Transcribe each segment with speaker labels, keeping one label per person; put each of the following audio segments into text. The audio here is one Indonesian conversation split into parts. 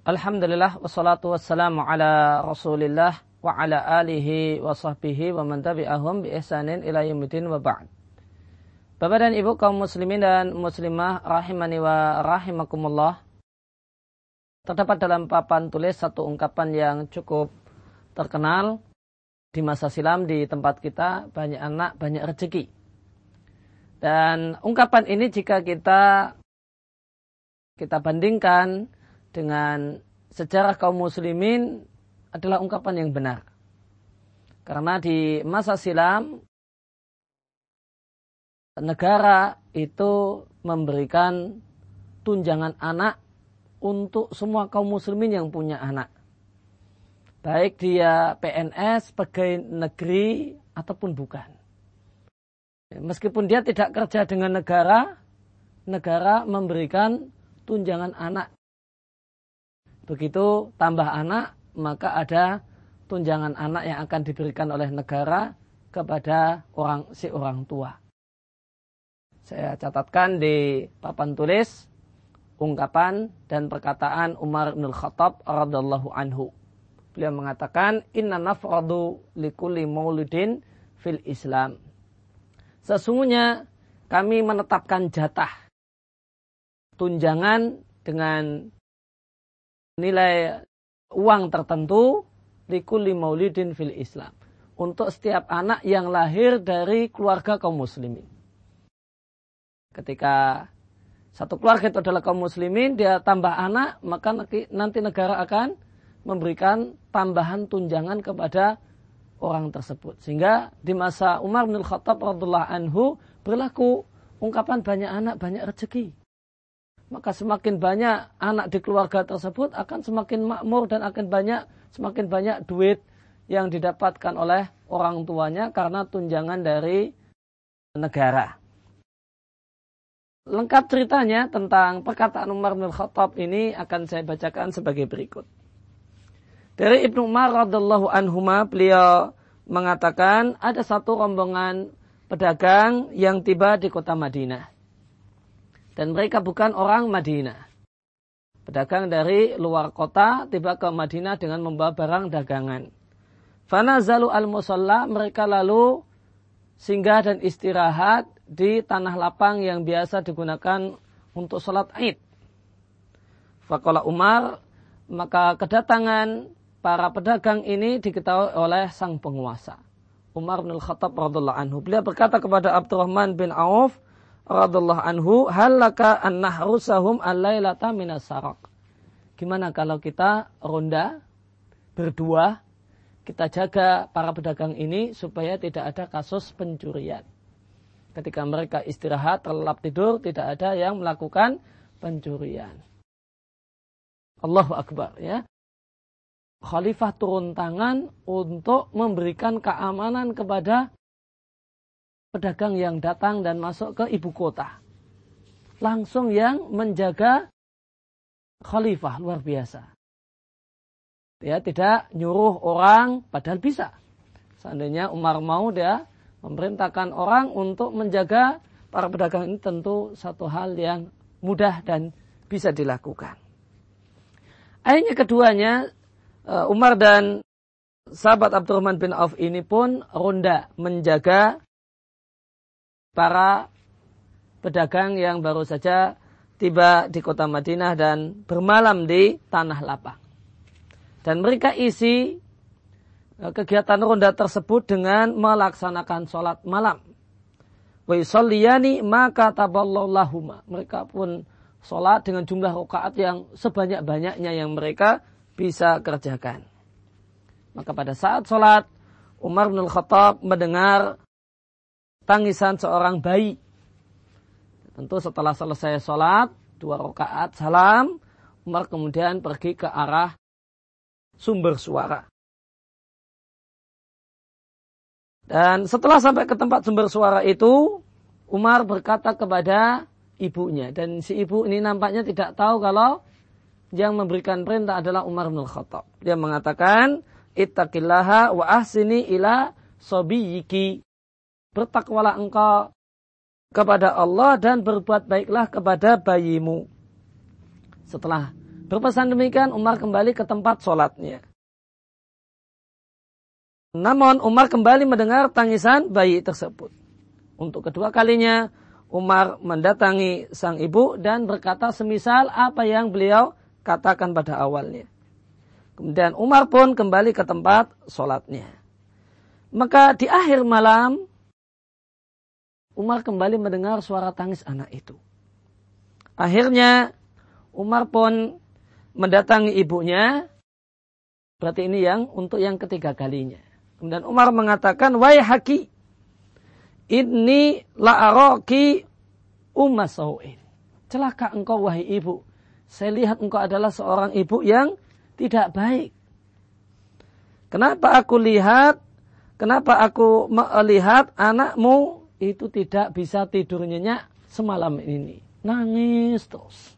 Speaker 1: Alhamdulillah wassalatu wassalamu ala Rasulillah wa ala alihi wa sahbihi wa man tabi'ahum bi ihsanin ila yaumil wa ba'd. Bapak dan Ibu kaum muslimin dan muslimah rahimani wa rahimakumullah. Terdapat dalam papan tulis satu ungkapan yang cukup terkenal di masa silam di tempat kita, banyak anak, banyak rezeki. Dan ungkapan ini jika kita bandingkan dengan sejarah kaum muslimin adalah ungkapan yang benar. Karena di masa silam negara itu memberikan tunjangan anak untuk semua kaum muslimin yang punya anak. Baik dia PNS, pegawai negeri ataupun bukan. Meskipun dia tidak kerja dengan negara memberikan tunjangan anak. Begitu tambah anak, maka ada tunjangan anak yang akan diberikan oleh negara kepada si orang tua. Saya catatkan di papan tulis ungkapan dan perkataan Umar bin Khattab radhiyallahu anhu. Beliau mengatakan, "Inna nafradu likulli mauludin fil Islam." Sesungguhnya kami menetapkan jatah tunjangan dengan nilai uang tertentu likulli maulidin fil Islam untuk setiap anak yang lahir dari keluarga kaum muslimin. Ketika satu keluarga itu adalah kaum muslimin, dia tambah anak, maka nanti negara akan memberikan tambahan tunjangan kepada orang tersebut. Sehingga di masa Umar bin Khattab radhiyallahu anhu berlaku ungkapan banyak anak banyak rezeki. Maka semakin banyak anak di keluarga tersebut akan semakin makmur dan semakin banyak duit yang didapatkan oleh orang tuanya karena tunjangan dari negara. Lengkap ceritanya tentang perkataan Umar bin Khattab ini akan saya bacakan sebagai berikut. Dari Ibnu Umar radhiyallahu anhuma, beliau mengatakan ada satu rombongan pedagang yang tiba di kota Madinah. Dan mereka bukan orang Madinah. Pedagang dari luar kota tiba ke Madinah dengan membawa barang dagangan. Fanazalu al-musalla, mereka lalu singgah dan istirahat di tanah lapang yang biasa digunakan untuk sholat Id. Faqala Umar, maka kedatangan para pedagang ini diketahui oleh sang penguasa, Umar bin Khattab radhiyallahu anhu. Beliau berkata kepada Abdurrahman bin Auf radhiyallahu anhu, halaka an nahrusahum al-lailata minas saraq. Gimana kalau kita ronda berdua, kita jaga para pedagang ini supaya tidak ada kasus pencurian. Ketika mereka istirahat, terlelap tidur, tidak ada yang melakukan pencurian. Allahu Akbar, ya. Khalifah turun tangan untuk memberikan keamanan kepada pedagang yang datang dan masuk ke ibu kota. Langsung yang menjaga khalifah, luar biasa. Dia tidak nyuruh orang, padahal bisa. Seandainya Umar mau, dia memerintahkan orang untuk menjaga para pedagang ini, tentu satu hal yang mudah dan bisa dilakukan. Akhirnya keduanya, Umar dan sahabat Abdurrahman bin Auf ini pun ronda menjaga para pedagang yang baru saja tiba di kota Madinah dan bermalam di tanah lapang. Dan mereka isi kegiatan ronda tersebut dengan melaksanakan sholat malam. Wa yusalliyani ma kataballahu lahuma. Mereka pun sholat dengan jumlah rakaat yang sebanyak-banyaknya yang mereka bisa kerjakan. Maka pada saat sholat, Umar bin Khattab mendengar tangisan seorang bayi. Tentu setelah selesai sholat, 2 rakaat salam, Umar kemudian pergi ke arah sumber suara. Dan setelah sampai ke tempat sumber suara itu, Umar berkata kepada ibunya. Dan si ibu ini nampaknya tidak tahu kalau yang memberikan perintah adalah Umar bin Khattab. Dia mengatakan, ittaqillaha wa ahsini ila sobiyiki. Bertakwalah engkau kepada Allah dan berbuat baiklah kepada bayimu. Setelah Berpesan demikian, Umar kembali ke tempat sholatnya. Namun Umar kembali mendengar tangisan bayi tersebut. Untuk kedua kalinya, Umar mendatangi sang ibu dan berkata semisal apa yang beliau katakan pada awalnya. Kemudian Umar pun kembali ke tempat sholatnya. Maka di akhir malam, Umar kembali mendengar suara tangis anak itu. Akhirnya Umar pun mendatangi ibunya. Berarti ini untuk yang ketiga kalinya. Kemudian Umar mengatakan, "Wahai haki, inni la'araki umma sau'in." Celaka engkau wahai ibu. Saya lihat engkau adalah seorang ibu yang tidak baik. Kenapa aku melihat anakmu itu tidak bisa tidur nyenyak semalam ini. Nangis terus.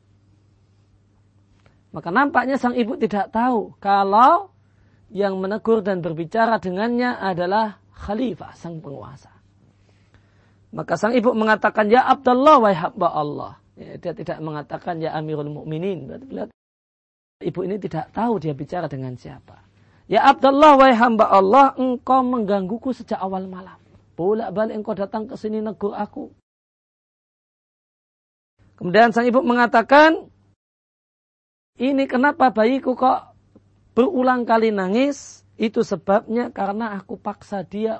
Speaker 1: Maka nampaknya sang ibu tidak tahu kalau yang menegur dan berbicara dengannya adalah khalifah, sang penguasa. Maka sang ibu mengatakan, "Ya Abdullah, wahai hamba Allah." Ya, dia tidak mengatakan, "Ya Amirul Mukminin." Berarti ibu ini tidak tahu dia bicara dengan siapa. "Ya Abdullah, wahai hamba Allah, engkau menggangguku sejak awal malam. Bolak-balik engkau datang ke sini negur aku." Kemudian sang ibu mengatakan, "Ini kenapa bayiku kok berulang kali nangis? Itu sebabnya karena aku paksa dia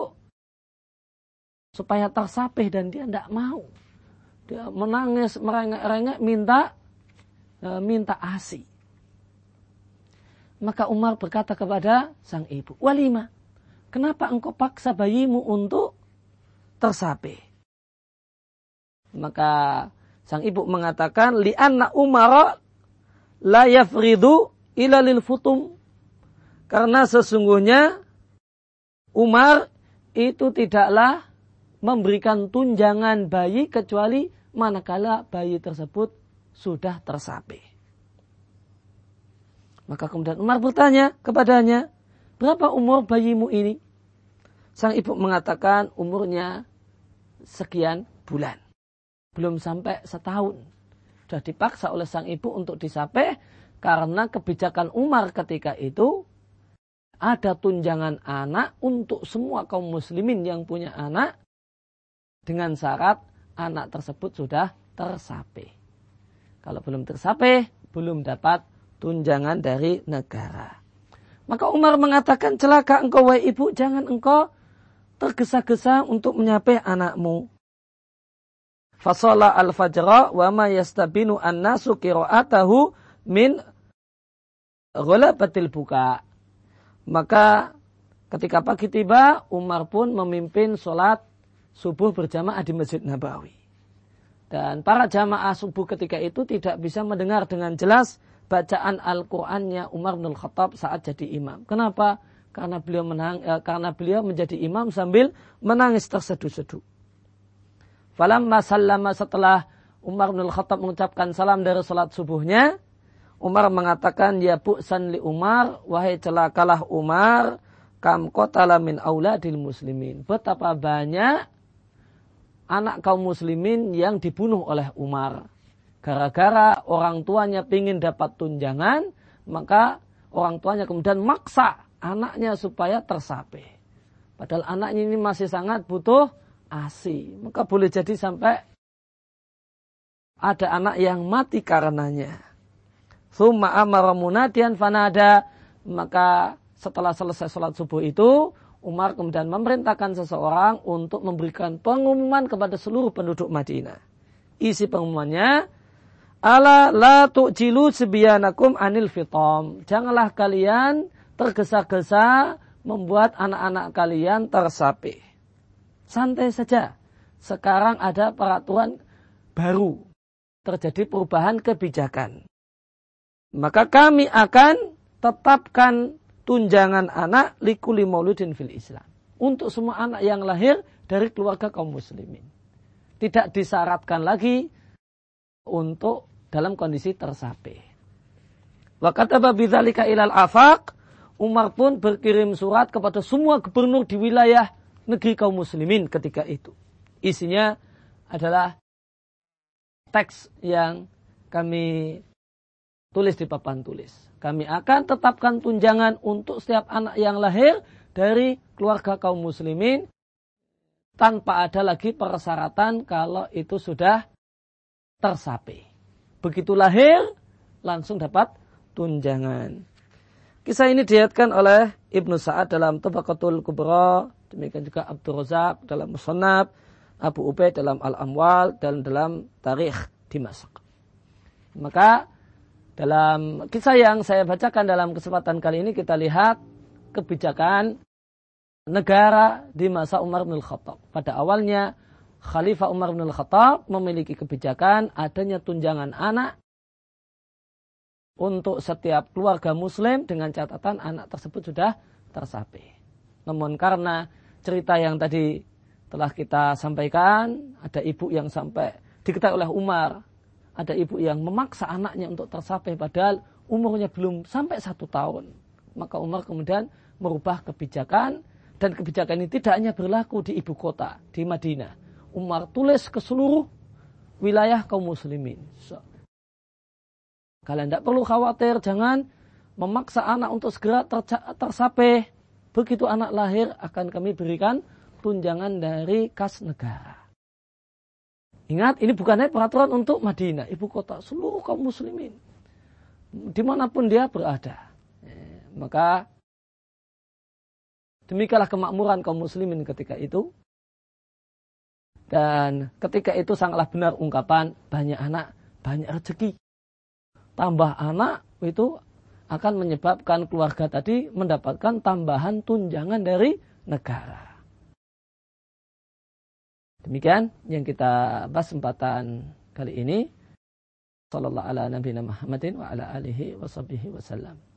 Speaker 1: supaya tersapih dan dia tidak mau. Dia menangis, merengek-rengek, minta ASI." Maka Umar berkata kepada sang ibu, "Walima, kenapa engkau paksa bayimu untuk tersapih?" Maka sang ibu mengatakan, "Li'anna Umar la yafridu ila lil futum." Karena sesungguhnya Umar itu tidaklah memberikan tunjangan bayi kecuali manakala bayi tersebut sudah tersapih. Maka kemudian Umar bertanya kepadanya, "Berapa umur bayimu ini?" Sang ibu mengatakan umurnya sekian bulan. Belum sampai setahun. Sudah dipaksa oleh sang ibu untuk disapih karena kebijakan Umar ketika itu ada tunjangan anak untuk semua kaum muslimin yang punya anak dengan syarat anak tersebut sudah tersapih. Kalau belum tersapih, belum dapat tunjangan dari negara. Maka Umar mengatakan, "Celaka engkau wahai ibu, jangan engkau tergesa-gesa untuk menyapih anakmu." Fasalla al-fajra wa ma yastabinu an-nasu qira'atahu min ghalabatil buka. Maka ketika pagi tiba, Umar pun memimpin sholat subuh berjamaah di Masjid Nabawi. Dan para jamaah subuh ketika itu tidak bisa mendengar dengan jelas bacaan Al-Qur'annya Umar bin Khattab saat jadi imam. Kenapa? Karena beliau menjadi imam sambil menangis terseduh-seduh. Falamma sallama, setelah Umar bin Khattab mengucapkan salam dari salat subuhnya, Umar mengatakan, "Ya bu'san li Umar, wahai celakalah Umar, kam qatala min auladil muslimin." Betapa banyak anak kaum muslimin yang dibunuh oleh Umar. Gara-gara orang tuanya ingin dapat tunjangan, maka orang tuanya kemudian maksa anaknya supaya tersapih. Padahal anaknya ini masih sangat butuh ASI. Maka boleh jadi sampai ada anak yang mati karenanya. Tsumma amara munadiyan fanada. Maka setelah selesai sholat subuh itu, Umar kemudian memerintahkan seseorang untuk memberikan pengumuman kepada seluruh penduduk Madinah. Isi pengumumannya, "Ala la tu'jilu sibyanakum anil fitam." Janganlah kalian tergesa-gesa membuat anak-anak kalian tersapih. Santai saja. Sekarang ada peraturan baru. Terjadi perubahan kebijakan. Maka kami akan tetapkan tunjangan anak likuli mauludin fil Islam. Untuk semua anak yang lahir dari keluarga kaum muslimin. Tidak disyaratkan lagi untuk dalam kondisi tersapih. Wa kataba bidzalika ilal afaq. Umar pun berkirim surat kepada semua gubernur di wilayah negeri kaum muslimin ketika itu. Isinya adalah teks yang kami tulis di papan tulis. Kami akan tetapkan tunjangan untuk setiap anak yang lahir dari keluarga kaum muslimin tanpa ada lagi persyaratan kalau itu sudah tersapai. Begitu lahir, langsung dapat tunjangan. Kisah ini diriwayatkan oleh Ibnu Sa'ad dalam Tabaqatul Kubra, demikian juga Abdul Razak dalam Musannaf, Abu Ubaid dalam Al-Amwal, dan dalam Tarikh Dimashq. Maka dalam kisah yang saya bacakan dalam kesempatan kali ini kita lihat kebijakan negara di masa Umar bin Khattab. Pada awalnya Khalifah Umar bin Khattab memiliki kebijakan adanya tunjangan anak untuk setiap keluarga muslim dengan catatan anak tersebut sudah tersapai. Namun karena cerita yang tadi telah kita sampaikan, ada ibu yang sampai diketahui oleh Umar, ada ibu yang memaksa anaknya untuk tersapai padahal umurnya belum sampai 1 tahun. Maka Umar kemudian merubah kebijakan, dan kebijakan ini tidak hanya berlaku di ibu kota, di Madinah. Umar tulis ke seluruh wilayah kaum muslimin. Kalian tidak perlu khawatir, jangan memaksa anak untuk segera tersapai. Begitu anak lahir akan kami berikan tunjangan dari kas negara. Ingat, ini bukannya peraturan untuk Madinah, ibu kota, seluruh kaum muslimin. Dimanapun dia berada. Maka demikianlah kemakmuran kaum muslimin ketika itu. Dan ketika itu sangatlah benar ungkapan banyak anak, banyak rezeki. Tambah anak itu akan menyebabkan keluarga tadi mendapatkan tambahan tunjangan dari negara. Demikian yang kita bahas kesempatan kali ini. Sallallahu ala nabiyina Muhammadin wa ala alihi wa sahbihi wasallam.